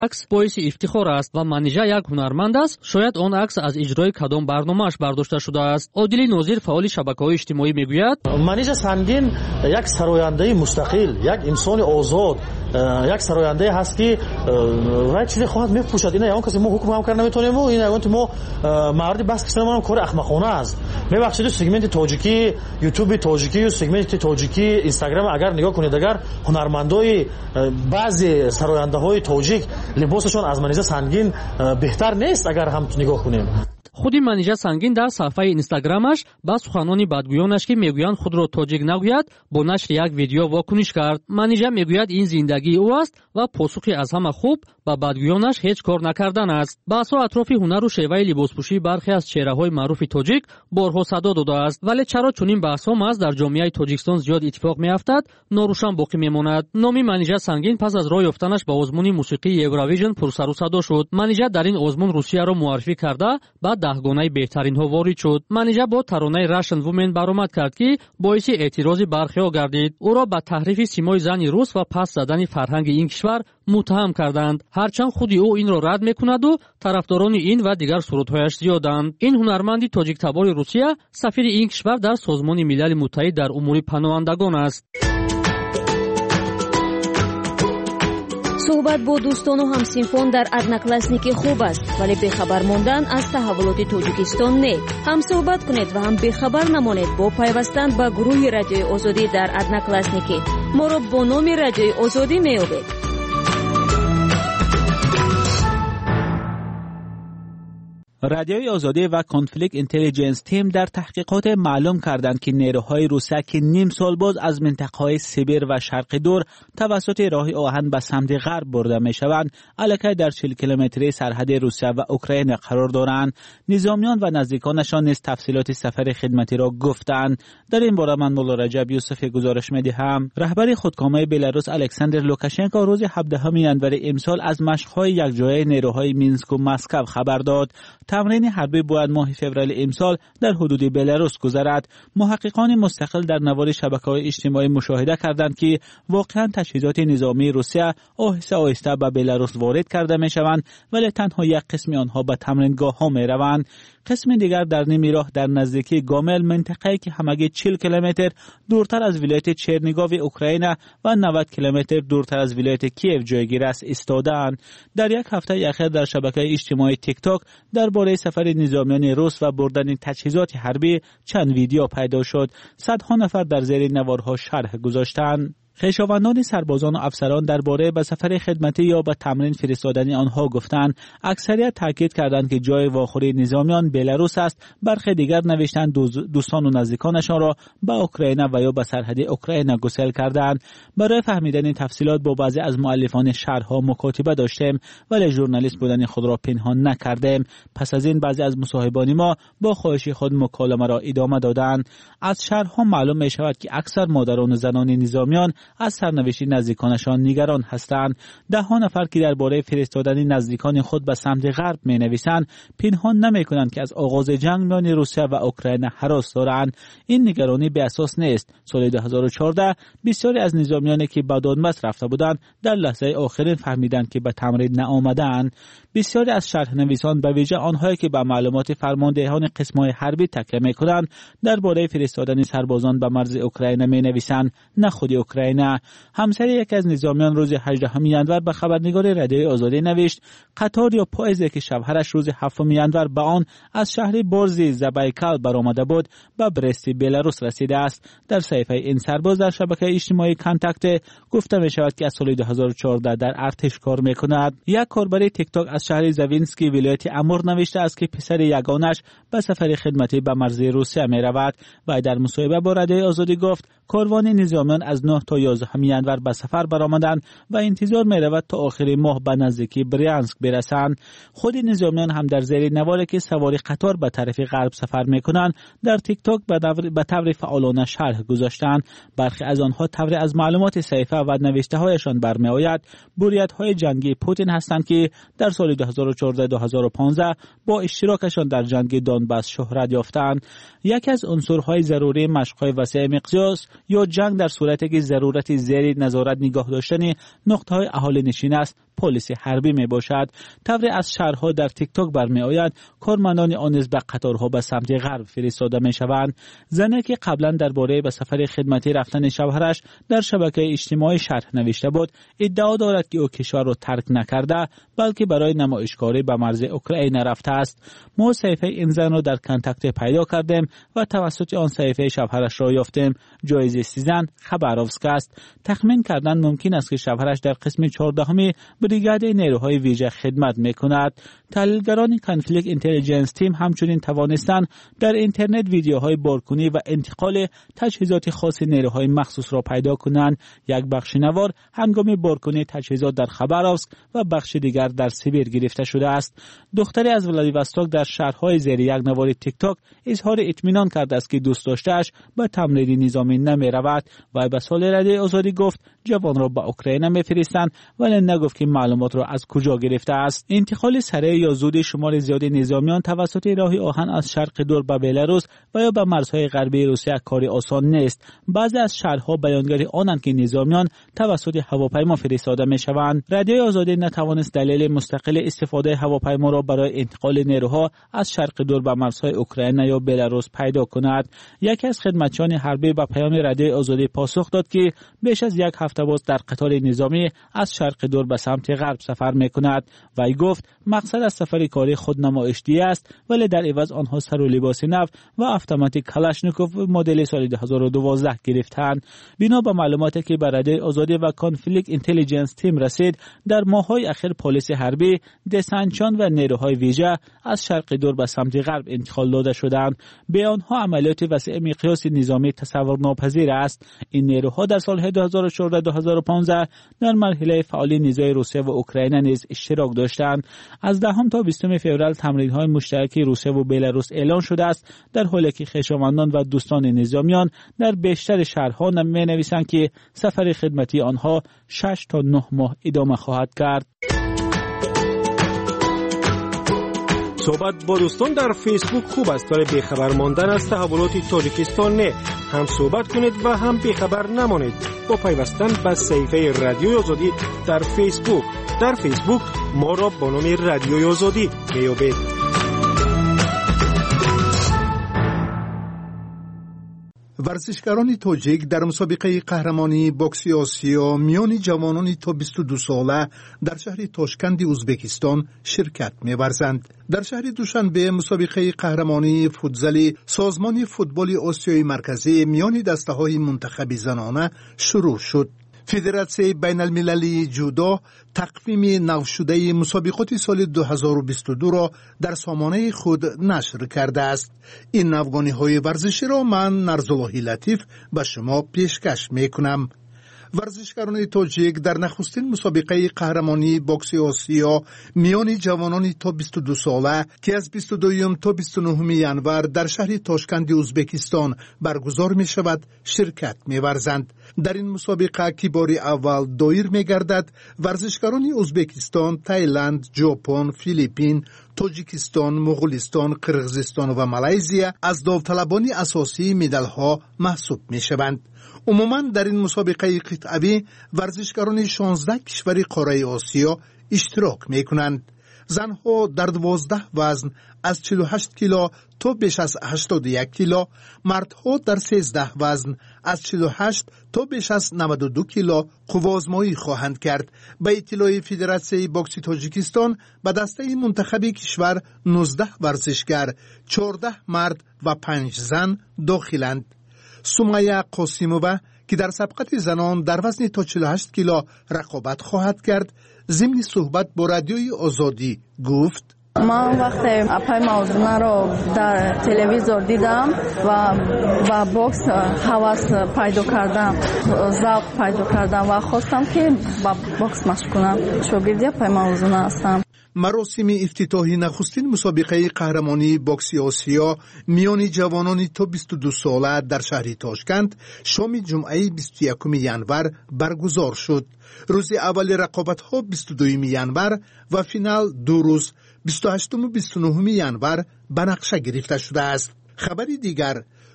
عکس باعث افتخار است و منیژه یک هنرمند است. شاید آن عکس از اجرای کدام برنامه‌اش برداشته شده است. عادل نوزیر فعال شبکه‌های اجتماعی میگوید منیژه سنگین یک سراینده مستقل، یک انسان آزاد، یک سراینده هست که رای چیزی خواهد میپوشد. اینا اون کسی ما حکم هم کردن نمیتونیم. اینا اون ما مرد بس کردن ما کار احمقانه است. میبخشید سگمنت تاجیکی، یوتیوب تاجیکی و سگمنت تاجیکی اینستاگرام اگر نگاه کنید، اگر هنرمندای بعضی سراینده‌های تاجیک لباسشون از منیژه سنگین بهتر نیست اگر هم نگاه کنیم. خودی منیژه سنگین در صفحه اینستاگرامش با سخنانی بدگویانش که میگویند خود را تاجیک نگوید با نشر یک ویدیو واکنش کرد. منیژه میگوید این زندگی او است و پاسخی از همه خوب با بدگویانش هیچ کار نکردن است. بحث اطراف هنر و شیوه لباسپوشی برخی از چهره‌های معروف تاجیک بارها صدا داده است، ولی چرا چنین بحث‌ها محض در جامعه تاجیکستان زیاد اتفاق می‌افتد ناروشن باقی میماند. نام منیژه سنگین پس از راه یافتنش به آزمون موسیقی یوروویژن پرسر و صدا شد. منیژه در این آزمون روسیه را معرفی کرده بعد دهگانه بهترین ها وارد شد. منیژه با ترانه راشن وومن برآمد کرد که باعث اعتراض برخی‌ها گردید. او را به تحریف سیمای زن روس و پس زدن فرهنگ این کشور متهم کردند. هرچند خودی او این را رد میکند و طرفداران این و دیگر سرودهایش زیادند. این هنرمندی تاجیک تبار روسیه سفیر این کشور در سازمان ملل متحد در امور پناهندگان است. صحبت با دوستان و همسنفان در ادناکلاسنیکی خوب است، ولی بخبر ماندن از تحولات تاجیکستان نه. هم صحبت کنید و هم بخبر نمانید با پیوستن به گروه رادیوی آزادی در ادناکلاسنیکی. ما را با نام رادیوی آزادی میابید. رادیوی آزادی و کانفلیکت اینتلیجنس تیم در تحقیقات معلوم کردند که نیروهای روسیه که نیم سال باز از منطقه‌های سیبیر و شرق دور توسط راه آهن به سمت غرب برده می‌شوند، علاقه در 40 کیلومتری سرحد روسیه و اوکراین قرار دارند. نظامیان و نزدیکانشان نیز تفصیلات سفر خدمتی را گفتند. در این باره من مولا رجب یوسفی گزارش می‌دهم. رهبر خودکامه بلاروس الکساندر لوکاشنکو روز 17 ژانویه امسال از مشق‌های یکجایی نیروهای مینسک و مسکو خبر داد. تمرین حربی باید ماه فوریه امسال در حدود بلاروس گذرد. محققان مستقل در نوار شبکه‌های اجتماعی مشاهده کردند که واقعا تجهیزات نظامی روسیه آهسته آهسته به بلاروس وارد کرده می‌شوند، ولی تنها یک قسم آنها به تمرینگاه‌ها می‌روند. قسم دیگر در نیمه راه در نزدیکی گامل، منطقه‌ای که همگی 40 کیلومتر دورتر از ولایت چرنیگاو اوکراین و 90 کیلومتر دورتر از ولایت کیف جایگیر است ایستاده‌اند. در یک هفته اخیر در شبکه اجتماعی تیک تاک درباره سفر نظامیان روس و بردن تجهیزات حربی چند ویدیو پیدا شد. صدها نفر در زیر نوارها شرح گذاشتند. خویشاوندان سربازان و افسران درباره به سفر خدمتی یا به تمرین فرستادن آنها گفتند. اکثریت تاکید کردند که جای واخوری نظامیان بلاروس است. برخی دیگر نوشتند دوستان و نزدیکانشان را به اوکراین و یا به سرحد اوکراین گسیل کردند. برای فهمیدن تفصیلات با بعضی از مؤلفان شرح‌ها مکاتبه داشتیم، ولی ژورنالیست بودن خود را پنهان نکردیم. پس از این بعضی از مصاحبان ما با خواهش خود مکالمه را ادامه دادند. از شرح‌ها معلوم می شود که اکثر مادران و زنان نظامیان از سرنوشت نزدیکانشان نگران هستند. ده نفر که درباره فرستادن نزدیکان خود به سمت غرب می نویسند پنهان نمی کنند که از آغاز جنگ میان روسیه و اوکراین هراس دارند. این نگرانی به اساس نیست. سال 2014 بسیاری از نظامیانی که به دونباس رفته بودند در لحظه آخرین فهمیدند که به تمرین نآمدند. بسیاری از شرح نویسان به ویژه آنهایی که به معلومات فرماندهان قسم‌های حربی تکیه می‌کنند درباره فرستادن سربازان به مرز اوکراین می‌نویسند، نه خود اوکراین. همسر یکی از نظامیان روز 18 ژانویه به خبرنگار رادیوی آزادی نوشت قطار یا پاییزی که شوهرش روز 7 ژانویه به آن از شهر بورزی زبایکال برآمده بود به برست بلاروس رسیده است. در صحیفه این سرباز در شبکه اجتماعی کانتاکت گفته می‌شود که از سال 2014 در ارتش کار می‌کند. یک کاربر تیک تاک از شهر زوینسکی ولایت امور نوشته است که پسر یگانش به سفر خدمتی به مرز روسیه می‌رود و در مصاحبه با رادیوی آزادی گفت کاروان نظامیان از 9 تا 11 ژانویه به سفر برآمدند و انتظار می‌رود تا آخر ماه به نزدیکی بریانسک برسند. خود نظامیان هم در زیر نواری که سواری قطار به طرف غرب سفر می‌کنند در تیک تاک به طور فعالانه شرح گذاشتند. برخی از آنها طور از معلومات صحیفه و نوشته‌هایشان برمی‌آید بوریت‌های جنگی پوتین هستند که در سال 2014-2015 با اشتراکشان در جنگ دونباس شهرت یافتند. یکی از عنصرهای ضروری مشق‌های وسیع مقیاس یا جنگ در صورتی که ضرورت زیر نظارت نگاه داشتن نقطه‌های اهالی نشین است پلیس حربی می باشد. طوری از شهرها در تیک تاک برمی آید کارمندان آن نیز به قطارها به سمت غرب فرستاده می شوند. زنی که قبلا درباره به سفر خدمتی رفتن شوهرش در شبکه اجتماعی شرح نوشته بود، ادعا دارد که او کشور را ترک نکرده بلکه برای نمایشگاری به مرز اوکراین رفته است. ما صحیفه این زن را در کانتاکت پیدا کردیم و توسط آن صحیفه شوهرش را یافتیم. جایزه زن خباروفسک است. تخمین کردن ممکن است که شوهرش در قسم 14 بریگاد نیروهای ویژه خدمت میکند. تحلیلگران کانفلیکت اینتلیجنس تیم همچنین توانستند در اینترنت ویدیوهای بارکنی و انتقال تجهیزات خاص نیروهای مخصوص را پیدا کنند. یک بخش نوار هنگام بارکنی تجهیزات در خباروفسک و بخش دیگر در سیبیر گرفته شده است. دختری از ولادیوستوک در شهرهای زیر یک نوار تیک تاک اظهار اطمینان کرده است که دوست داشته‌اش به تمرین نظامی نمی رود و به سال رادیو آزادی گفت جوان را به اوکراین میفرستند ولی نگفت که معلومات را از کجا گرفته است. انتقال سریع یا زود شمار زیاد نظامیان توسط راه آهن از شرق دور به بلاروس و یا به مرزهای غربی روسیه کاری آسان نیست. بعضی از شهرها بیانگر آنند که نظامیان توسط هواپیما فرستاده میشوند. رادیو آزادی نتوانست دلیل مستقل استفاده هواپیما را برای انتقال نیروها از شرق دور به مرزهای اوکراین یا بلاروس پیدا کند. یکی از خدمتچیان حربی به پیام رادیو آزادی پاسخ داد که بیش از یک هفته باز در قطار نظامی از شرق دور به سمت غرب سفر میکند. وی گفت مقصد از سفر کاری خود نمایشی است ولی در عوض آنها سر و لباس نو و اتوماتیک کلاشنیکوف مدل سال 2012 گرفتند. بنا به معلوماتی که به رادیو آزادی و کانفلیکت اینتلیجنس تیم رسید، در ماه‌های اخیر پلیس حربی، دسنتچیان و نیروهای ویژه از شرق دور به سمت غرب انتقال داده شدند. به آنها عملیات وسیع مقیاس نظامی تصور ناپذیر است. این نیروها در سال‌های 2014-2015 در مرحله فعالی نزاع روسیه و اوکراین نیز اشتراک داشتند. از 10 تا 20 فوریه تمرین‌های مشترک روسیه و بلاروس اعلان شده است، در حالی که خویشاوندان و دوستان نظامیان در بیشتر شهرها می‌نویسند که سفر خدمتی آنها 6 تا 9 ماه ادامه خواهد کرد. صحبت با دوستان در فیسبوک خوب است ولی بیخبر ماندن از تحولات تاجیکستان نه. هم صحبت کنید و هم بیخبر نمانید با پیوستن به صفحه رادیوی آزادی در فیسبوک. در فیسبوک ما را با نام رادیوی آزادی میابید. ورزشکاران تاجیک در مسابقه قهرمانی بوکس آسیا میان جوانان تا 22 ساله در شهر تاشکند ازبکستان شرکت می‌ورزند. در شهر دوشنبه مسابقه قهرمانی فوتزال سازمان فوتبال آسیای مرکزی میان دسته‌های منتخب زنانه شروع شد. فدراسیون بین المللی جودو تقویم نو شده مسابقات سال 2022 را در سامانه خود نشر کرده است. این نوگانی‌های ورزشی را من نرزاللهی لطیف به شما پیشکش می‌کنم. ورزشکاران تاجیک در نخستین مسابقه قهرمانی بوکس آسیا میان جوانان تا 22 ساله که از 22 تا 29 ینور در شهر تاشکند ازبکستان برگزار می شود شرکت می ورزند. در این مسابقه که بار اول دایر می گردد، ورزشکاران ازبکستان، تایلند، ژاپن، فیلیپین، تاجیکستان، مغولستان، قرقیزستان و مالزی از داوطلبان اساسی مدال‌ها محسوب می شوند. عموماً در این مسابقه قطعی ورزشکاران 16 کشور قاره آسیا اشتراک می کنند. زنها در 12 وزن از 48 کیلو تا بیش از 81 کیلو، مردها در 13 وزن از 48 تا بیش از 92 کیلو قوازمایی خواهند کرد. به اطلاع فدراسیون بوکس تاجیکستان به دسته منتخب کشور 19 ورزشکار، 14 مرد و 5 زن داخلند. سمیه قاسیمووا که در سبقت زنان در وزن تا 48 کیلو رقابت خواهد کرد، ضمن صحبت با رادیوی آزادی گفت: من وقتی اپای موضوع رو در تلویزیون دیدم و با بوکس هوس پیدا کردم، ذوق پیدا کردم و خواستم که با بوکس مشق کنم. شاگردی اپای موضوع هستم. مراسم افتتاحی نخستین مسابقه قهرمانی بوکس آسیا میان جوانان تا 22 ساله در شهر تاشکند شام جمعه 21 ینور برگزار شد. روز اول رقابت‌ها 22 ینور و فینال 2 روز 28 و 29 ینور به نقشه گرفته شده است. خبری دیگر،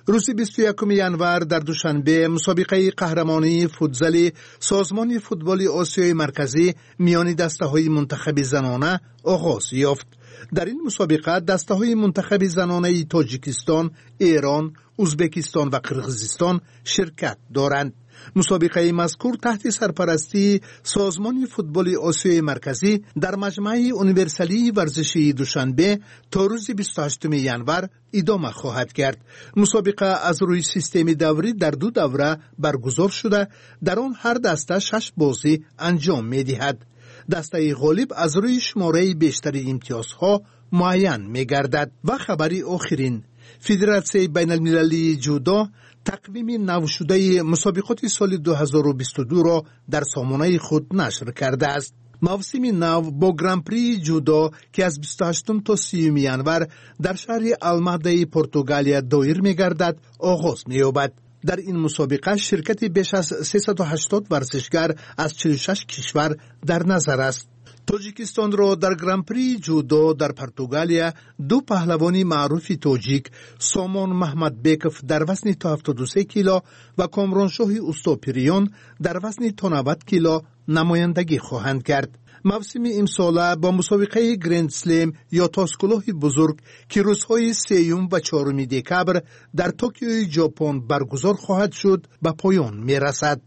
روز 21 ینور در دوشنبه مسابقه قهرمانی فوتزال سازمان فوتبال آسیای مرکزی میان دسته‌های منتخب زنانه آغاز یافت. در این مسابقه دسته‌های منتخب زنانه تاجیکستان، ایران، ازبکستان و قرقیزستان شرکت دارند. مسابقه مذکور تحت سرپرستی سازمان فوتبال آسیای مرکزی در مجمع اونیورسالی ورزشی دوشنبه تا روز 28 ینور ادامه خواهد کرد. مسابقه از روی سیستم دوری در 2 دوره برگزار شده، در آن هر دسته 6 بازی انجام می‌دهد. دسته غالب از روی شماره بیشتری امتیازها معین می‌گردد. و خبری آخرین، فدراسیون بین المللی جودو تقویم نو شده مسابقات سال 2022 را در سامانه خود نشر کرده است. موسم نو با گران پری جودو که از 28 تا 30 ینور در شهر المهده پرتغالیا دایر می‌گردد آغاز می‌یابد. در این مسابقه شرکت بیش از 380 ورزشگر از 46 کشور در نظر است. تاجیکستان را در گران پری جودو در پرتغالیا 2 پهلوانی معروف تاجیک، سامان محمد بیکف در وزن تا 73 کیلو و کامرانشاه استوپریان در وزن تا 90 کیلو نمایندگی خواهند کرد. موسم امساله با مسابقه گرند سلم یا تاسکلاه بزرگ که روزهای 3 و 4 دکبر در توکیو ژاپن برگزار خواهد شد به پایان میرسد.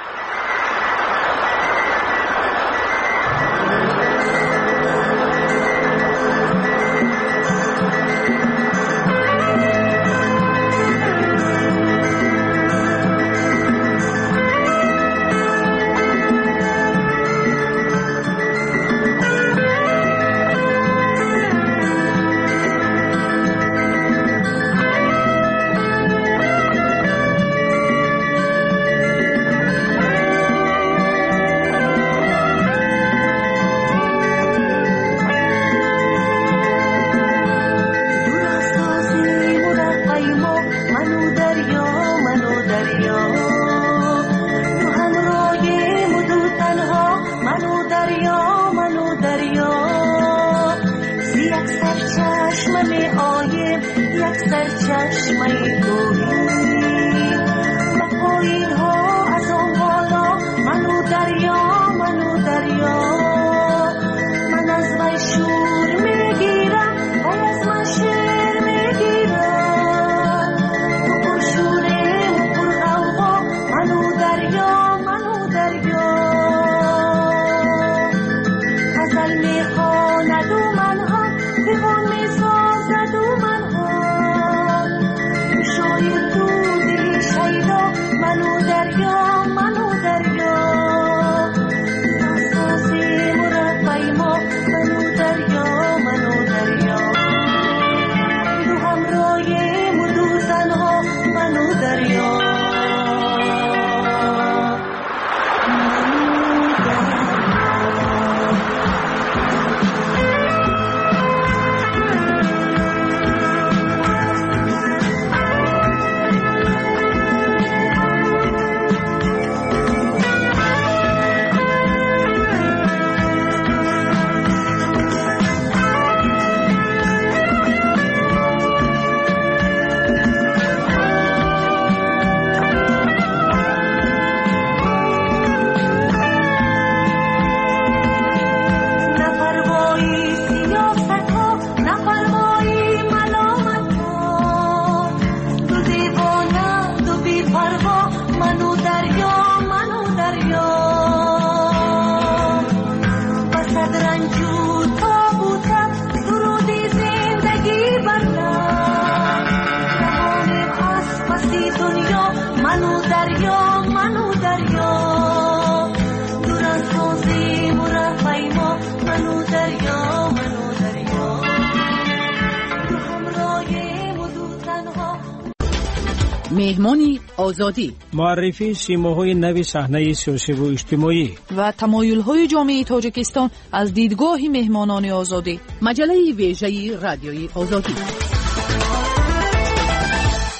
مهمانی آزادی، معرفی سیماهای نوی صحنه سیاسی و اجتماعی و تمایل‌های جامعه تاجیکستان از دیدگاه مهمانان آزادی. مجله ویژه رادیوی آزادی.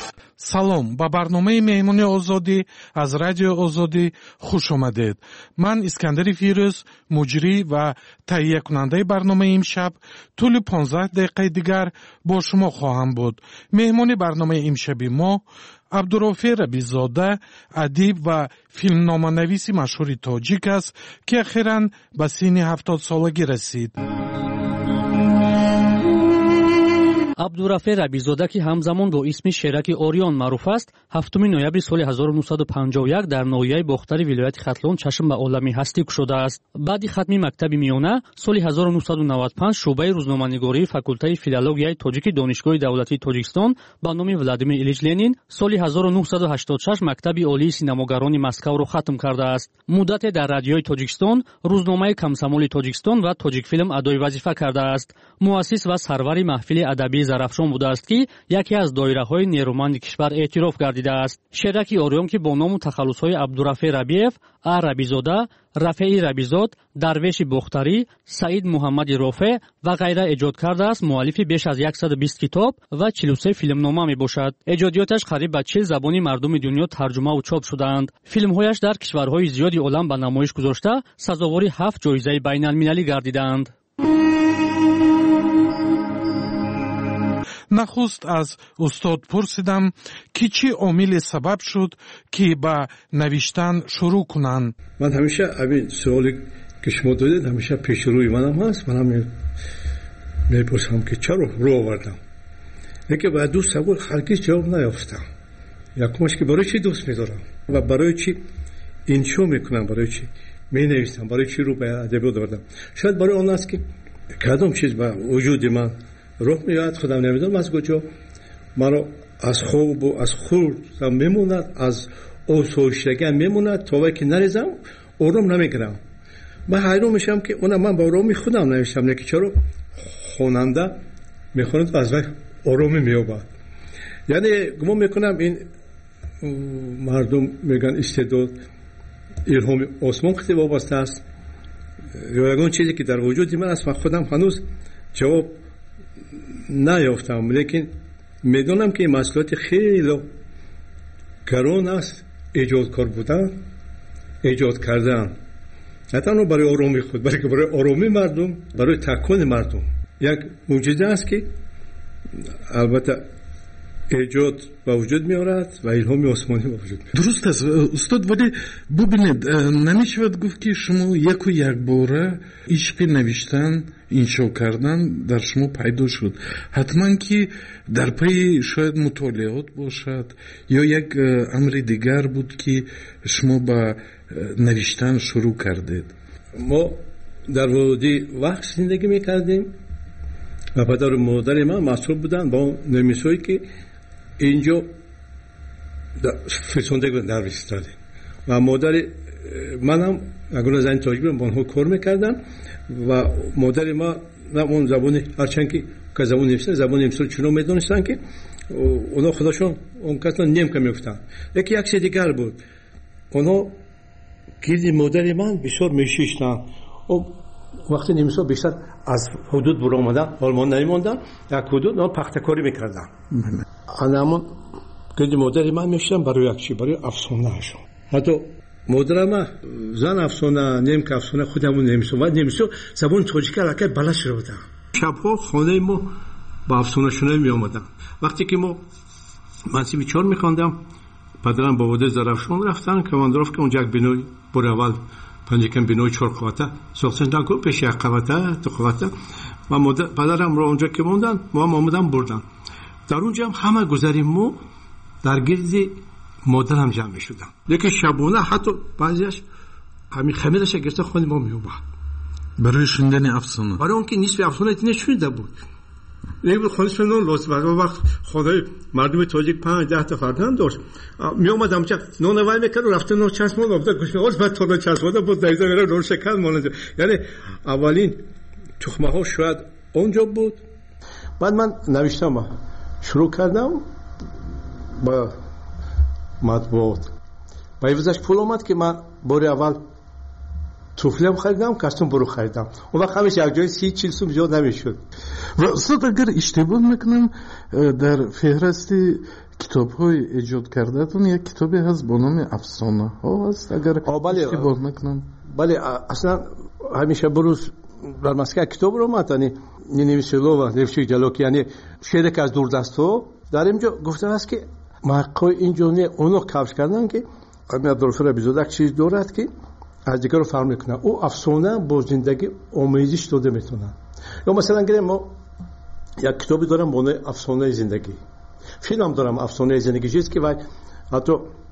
салом ба барномаи меҳмони озодӣ аз радиои озодӣ хуш омадед. ман искандари фирӯз муҷрӣ ва таҳиякунандаи барномаи имшаб тӯли 15 дақиқаи дигар бо шумо хоҳам буд. меҳмони барномаи имшаби мо абдурофе рабизода, адиб ва филмноманависи машҳури тоҷик аст ки ахиран ба синни 70 солагӣ расид. абдурафе рабизода ки ҳамзамон бо исми шераки ориён маъруф аст, 7 ноябри соли 1951 дар ноҳияи бохтари вилояти хатлон чашм ба олами ҳастӣ кушодааст. баъди хатми мактаби миёна соли 1995 шуъбаи рӯзноманигории факултаи филологияи тоҷики донишгоҳи давлатии Тоҷикистон ба номи Владимир Илич Ленин соли 1986 мактаби олии синамогарони Москавро хатм кардааст. муддате дар радиои Тоҷикистон, рӯзномаи Комсомоли Тоҷикистон ва Тоҷикфилм адои вазифа кардааст. муассис ва сарвари маҳфили адабии зарафшон будааст ки яке аз доираҳои нерӯманди кишвар эътироф гардидааст. шераки ориён ки бо ному тахаллусҳои Абдурафе Рабиев, А Рабизода, Рафеи Рабизод, Дарвеши Бохтарӣ, Саид Муҳаммади Рофе ва ғайра эҷод кардааст. муаллифи беш аз 120 китоб ва 43 филмнома мебошад. эҷодиёташ қариб ба 40 забони мардуми дунё тарҷумаву чоп шудаанд. филмҳояш дар кишварҳои зиёди олам ба намоиш гузошта сазовори 7 ҷоизаи байналмилалӣ гардидаанд. нахуст аз устод пурсидам ки чӣ омиле сабаб шуд ки ба навиштан шурӯъ кунанд. ман ҳамеша ҳамин суоле ки шумо додед ҳамеша пеши рӯи манам ҳаст. манам мепурсам ки чаро рӯ овардам, лекин ба ду савол ҳаргиз ҷавоб наёфтам. якумаш ки барои чӣ дӯст медорам ва барои чӣ иншо мекунам, барои чӣ менависам, барои чӣ рӯ ба адабиёт овардам. шояд барои он аст ки кадом чиз ба вуҷуди ман роҳ меояд, худам намедонам аз куҷо маро аз хобу аз хурдам мемонад, аз осоиштагиам мемонад, то вақте ки нарезам ором намегирам. ман ҳайрон мешавам ки она ман ба ороми худам навиштам, лекин чаро хонанда мехонад аз вай оромӣ меёбад. яъне гумон мекунам ин мардум мегӯянд истеъдод илҳоми осмон хеле вобаста аст ё ягон чизе ки дар вуҷуди ман аст. ман худам ҳанӯз ҷавоб наёфтам, лекин медонам ки масъулияти хеле гарон аст эҷодкор будан, эҷод кардан, на танҳо барои оромии худ, балки барои оромии мардум, барои такони мардум. як мӯъҷиза аст ки албатта эҷод ба вуҷуд меорад ва илҳоми осмонӣ ба вуҷуд меорад. дуруст аст устод, вале бубинед, намешавад гуфт ки шумо яку якбора ишқи навиштан, иншо кардан дар шумо пайдо шуд. ҳатман ки дар пайи шояд мутолиот бошад ё як амри дигар буд ки шумо ба навиштан шурӯъ кардед. мо дар води вақт зиндагӣ мекардем ва падару модари ман масъул буданд ба он намисҳое ки инҷо фирсонда навистаде ва модари манам ягона зани тоҷик ба онҳо кор мекардам ва модари ман он забони ҳарчанд ки забони немисо забони немисо чунон медонистанд ки онҳо худашон он касна немка мегуфтанд. лекин як чизи дигар буд, онҳо гирди модари ман бисёр мешиштанд. вақти немисо бештар аз ҳудуд буромадан олмон намемонданд, як ҳудуд пахтакорӣ мекарданд. анамон гирди модари ман мешиштанд барои як чӣ, барои афсонаашон. ҳатто модарам зан афсона, немка афсона, худамон немисо ва немисо забони тоҷика аллакай баланд шуда буданд. шабҳо хонаи мо ба афсонашунавӣ меомаданд. вақте ки мо мансиби 4 мехондам, падарам ба води Зарафшон рафтанд, командировка, онҷа як бинои бори аввал панҷакам бинои 4 қавата сохтан, пеши 1 қавата 2 қавата ва падарамро онҷа ки монданд, мо ҳам омадан бурданд. дар онҷа ҳам ҳама гузари мо дар гирди модарам ҷамъ мешуданд. лекин шабона ҳатто баъзеаш ҳамин хамираша гирфта хони мо меомад барои шундани афсона, барои он ки нисфи афсона нешунида буд. лекин хонишон нон лозим аст. вақт хонаи мардуми тоҷик 5-10 та фарзанд дошт, меомад амча нон вай мекард, рафта нон часмон обда гӯшмеоз ба тона часмода буд дайза мера нон шакар монад. яъне аввалин тухмаҳо шояд онҷо буд. баъд ман навиштам шурӯъ кардам ба матбуот. ба ивзаш пул омад ки ман бори аввал туфлиам харидам, костюм бурӯ харидам. он вақт ҳамеш як ҷои 30-40 сум зиёд намешуд. ва устод агар иштибоҳ мекунам дар феҳристи کتاب‌های ایجاد کرده‌تون یک کتابی هست با نام افسانه ها هست اگر اشتباه نکنم. بله اصلا همیشه بروز در مسکه کتاب رو متنی نویسلو و نوشته جلوکی یعنی شعر که از دوردست‌ها در اینجا گفته است که محققای اینجا اونو کاوش کردن که عبدالغفور ابیزاده چیز دارد که از دیگر رو فرق میکنه. او افسانه با زندگی آمیزش داده میتونه. یا مثلا گریم ما یک کتابی دارم با نام افسانه زندگی، فیلم دارم افسانه زندگی چیز که حتی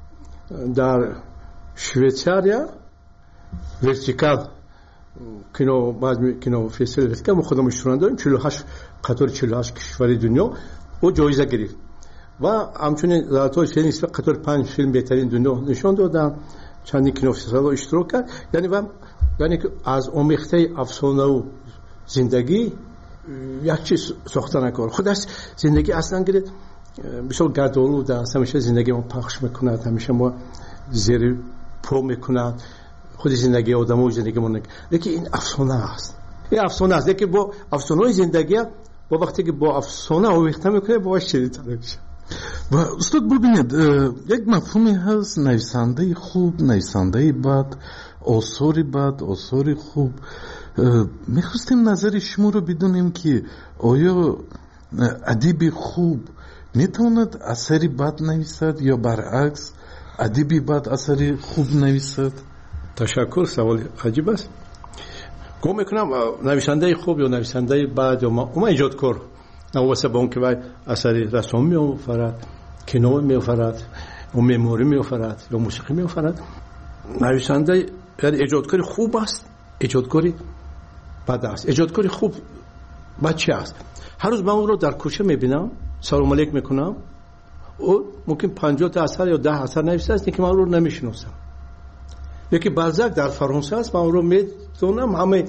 در شویتزاریا ورتیکال کینو بعد کینو فستیوال ورتیکال خودمون شروع داریم 48 قطار 48 کشور دنیا او جایزه گرفت و همچنین در طول فیلم قطار 5 فیلم بهترین دنیا نشان دادن، چندین کینو فستیوال اشتراک کرد. یعنی که از آمیخته افسانه و زندگی یک چیز ساخته نکار. خودش زندگی اصلا گرد بسیار گردآلود است، همیشه زندگی ما پخش میکند، همیشه ما زیر پا میکند خود زندگی آدم و زندگی ما لیکن این افسانه است. این افسانه است لیکن با افسانه زندگی با وقتی که با افسانه آمیخته میکنه باش شدیدتر میشه. و استاد ببینید یک مفهومی هست نویسنده خوب، نویسنده بد، آثاری بد، آثاری خوب. میخواستیم نظر شما رو بدونیم که آیا ادیب خوب میتواند اثری بد نویسد یا برعکس ادیبی بد اثری خوب نویسد؟ تشکر، سوال عجیب است. گم میکنم نویسنده خوب یا نویسنده بد یا ما ایجادکار نواسه با اون که باید اثری رسم میآفرد، کینو میآفرد، و معماری میآفرد یا موسیقی میآفرد. نویسنده یعنی ایجادکاری خوب است، ایجادکاری بد است. ایجادکاری خوب بچه است. هر روز من اون رو در کوچه میبینم، سلام علیک میکنم، او ممکن 50 تا اثر یا 10 اثر نوشته است که من اون رو نمیشناسم. یکی بلزاک در فرانسه است، من اون رو میدونم، همه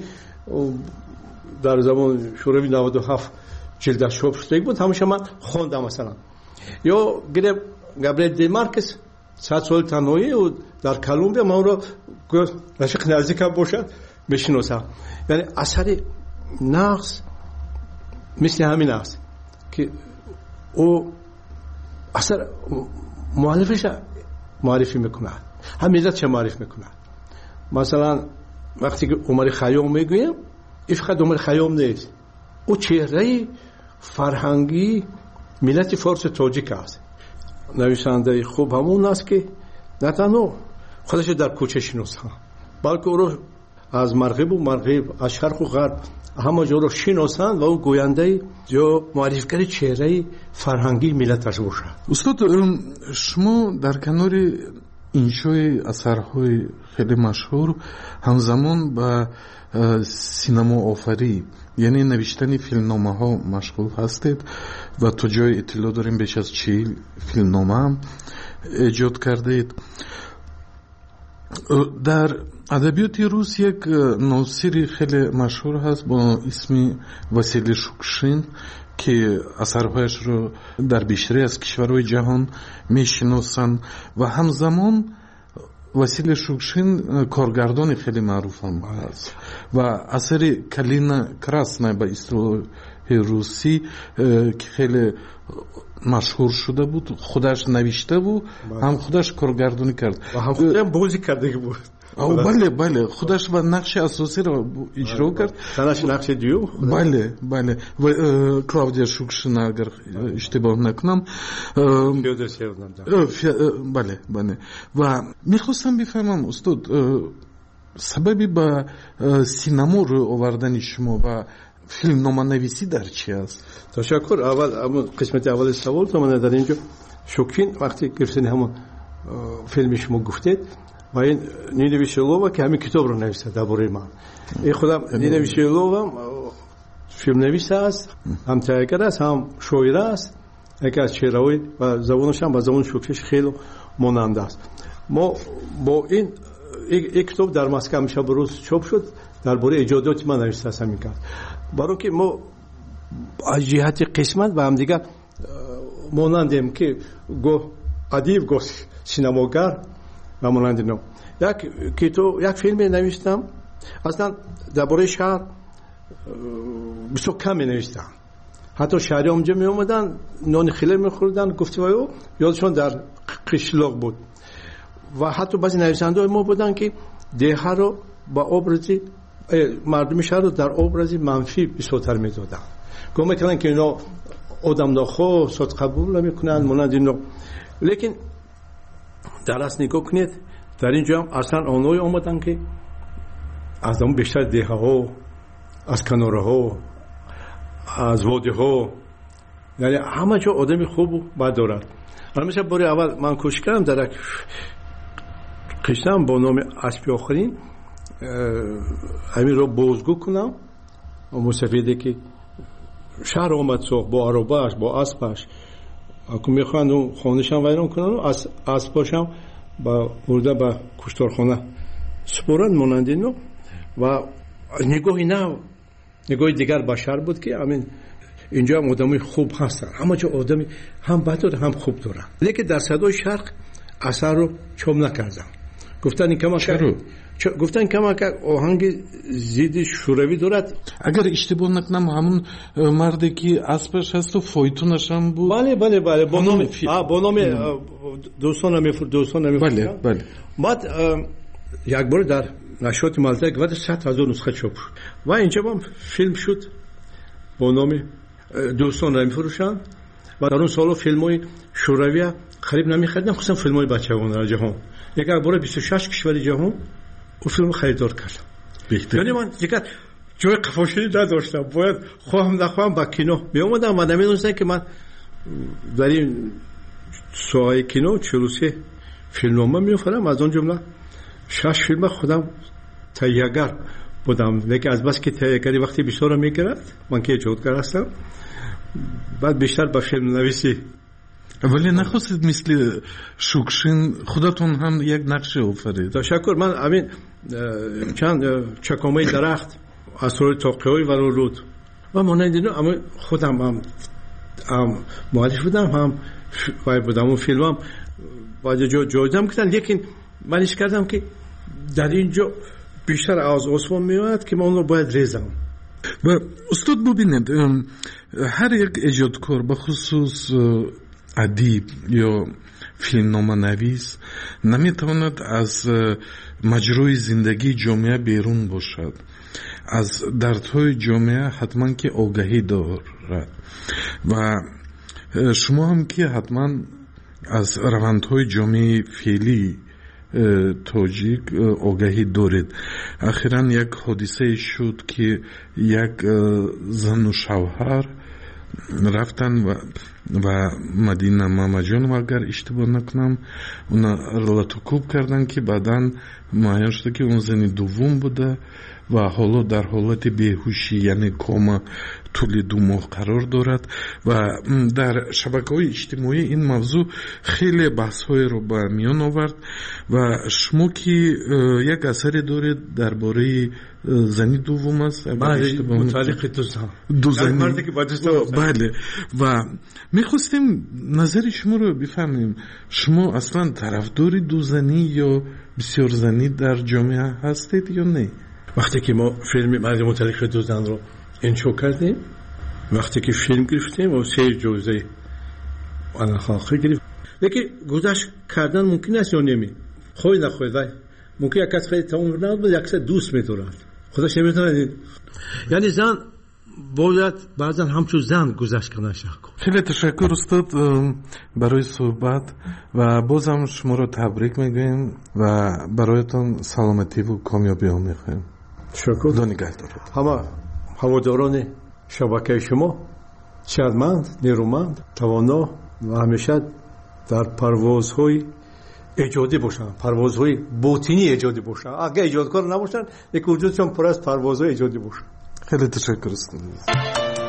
در زمان شوروی 97 جلدش چاپ شده بود، همیشه من خواندم. مثلا یا گابریل دی مارکس 100 سال تنهایی و در کلمبیا، من اون رو رشق نزدیکم باشد میشناسم. یعنی اثر نقص مثل همین است که او اثر مؤلفش معرفی میکنه، هم ملت چه معرفی میکنه. مثلا وقتی که عمر خیام میگویم، این فقط عمر خیام نیست، او چهره فرهنگی ملت فارس تاجیک است. نویسنده خوب همون است که نه تنها خودش در کوچه شناسه، بلکه او رو از مغرب از شرق و غرب همه جا رو شناسند و او گوینده یا معرفی‌گر چهره فرهنگی ملتش باشد. استاد شما در کنار انشای اثرهای خیلی مشهور همزمان با سینما آفری یعنی نوشتن فیلمنامه ها مشغول هستید و تو جای اطلاع داریم بیش از 40 فیلمنامه هم ایجاد کردید. در ادبیات روس یک ناصری خیلی مشهور هست با اسم واسیلی شوکشین که اثرهایش رو در بیشتری از کشورهای جهان میشناسند و همزمان واسیلی شوکشین کارگردان خیلی معروف هم هست و اثر کلینا کراسنا به اصطلاح روسی که خیلی مشهور شده بود، خودش نوشته بود، هم خودش کارگردانی کرد و هم خودش بازی کرده بود. بله خودش و نقش اساسی رو اجرا کرد. تنش نقش دیو. بله و کلاودیا شوکشین اگر اشتباه نکنم. بله و میخواستم بفهمم استاد سببی با سینما رو آوردن شما و فیلمنامه نویسی در چی است؟ تشکر. اول قسمت اول سوال تو من در اینجا شوکین وقتی گرفتن همون فیلم شما گفتید و این نینا ویشلووا که همین کتاب رو نوشته درباره من. این خودم نینا ویشلووا فیلم نویس است، هم تهیه‌گر است، هم شاعر است. یکی از شعرهای و زبانش هم با زبان شوکیش خیلی ماننده است. ما با این کتاب در مسکو میشه بروز چاپ شد درباره ایجادات من نوشته است همین کرد. برای که ما از جهت قسمت و هم دیگه مانندیم که گو ادیب گو سینماگر و مانند نو یک فیلم نوشتم. اصلا درباره شهر بسیار کم نوشتم، حتی شهری اونجا می اومدن نان خیلی میخوردن، گفتگو یادشون در قشلاق بود. و حتی بعضی نویسنده ما بودن که دیه رو با ابرزی مردم شهر رو در ابرزی منفی بسیارتر میدادن. گفت میکنن که اینا آدم نخواه صد قبول نمیکنن مانند اینا. لیکن در اصل نگاه کنید در اینجا هم اصلا آنهایی آمدن که از اون بیشتر دیه ها، از کناره ها، از واده ها، یعنی همه جا آدمی خوب و بد دارد. مثلا باری اول من کوشش کردم در قشتم با نام اسبی آخرین همین رو بازگو کنم و مستفیده که شهر آمد ساخت با عرباش با اسبش اکو میخواند اون خانهشم ویران کنن و اسباشم با برده با کشتارخانه سپرند مانند اینو. و نگاهی نه نگاهی دیگر بشر بود که همین اینجا هم آدمی خوب هستن، همه جا آدمی هم بد داره هم خوب داره. لیکن در صدای شرق اثر رو چوب نکردم. گفتن این کما که آهنگ زید شوروی دارد. اگر اشتباه نکنم همون مردی که اسبش هست و فایتونش هم بود. بله با نام دوستان بله. بعد یک بار در نشریات ملتک و 100,000 نسخه چاپ شد و اینجا هم فیلم شد با نام دوستان میفروشن. و در اون سالا فیلم‌های شوروی خرید نمی‌خریدن، خصوصا فیلم‌های بچگانه در جهان. یک بار 26 کشور جهان اون فیلم خریدار کردم. یعنی من دیگه جای قفاشی نداشتم، باید خواهم نخواهم با کینو می اومدم و نمی‌دونستم که من در این ساحه کینو 43 فیلمنامه می‌آفرم. از اون جمله 6 فیلم خودم تهیه‌گر بودم، لیکن از بس که تهیه‌گری وقتی بیشتر می‌گیرد من که ایجادگر هستم، بعد بیشتر با فیلم نویسی. ولی نخواستید مثل شوکشین خودتون هم یک نقشه آفرید؟ تشکر. من همین چند چکامه درخت اسرار تاقی‌های ورود و مانند اینو اما خودم هم معرفی بودم، هم وای بودم اون فیلمم بعد جایزم کردن. لیکن من ایش کردم که در اینجا بیشتر از عثمان میاد که من اون رو باید ریزم. و استاد ببینید هر یک ایجادکار بخصوص ادیب یا فیلمنامه نویس نمیتواند از مجروی زندگی جامعه بیرون باشد. از دردهای جامعه حتما که آگاهی دارد و شما هم که حتما از روندهای جامعه فعلی تاجیک آگاهی دارید. اخیراً یک حادثه شد که یک زن و شوهر رفتن و مدینه مامجان اگر اشتباه نکنم اونا رلاتوکوب کردن که بعداً معلوم شد که اون زن دوم بوده و حالا در حالت بیهوشی یعنی کوما طول 2 ماه قرار دارد و در شبکه‌های اجتماعی این موضوع خیلی بحث‌های رو به میان آورد. و شما که یک اثری دارید درباره زنی دوم است، متعلق دو زنی بله، و میخواستیم نظر شما رو بفهمیم. شما اصلا طرفدار دو زنی یا بسیار زنی در جامعه هستید یا نه؟ وقتی که ما فیلم متعلق دو زن رو انشا کردیم، وقتی که فیلم گرفتیم و 3 جایزه آنخاخی گرفت، لیکن گذشت کردن ممکن است یا نمی خواهی نخواهی وای ممکن یک کس خیلی تمام ناد بود، یک کس دوست می‌دارد خودش نمی‌تونه. یعنی زن باید بعضا همچون زن گذشت کنه. خیلی تشکر استاد برای صحبت و بازم شما رو تبریک میگویم و برایتان سلامتی و کامیابی ها میخوایم. تشکر. خدا نگهدارت. همه هواداران شبکه شما شادمند، نیرومند، توانا و همیشه در پروازهای ایجادی باشن، پروازهای باطنی ایجادی باشن. اگه ایجادکار نباشن یک وجودشان پر از پروازهای ایجادی باشن. خیلی تشکر استاد.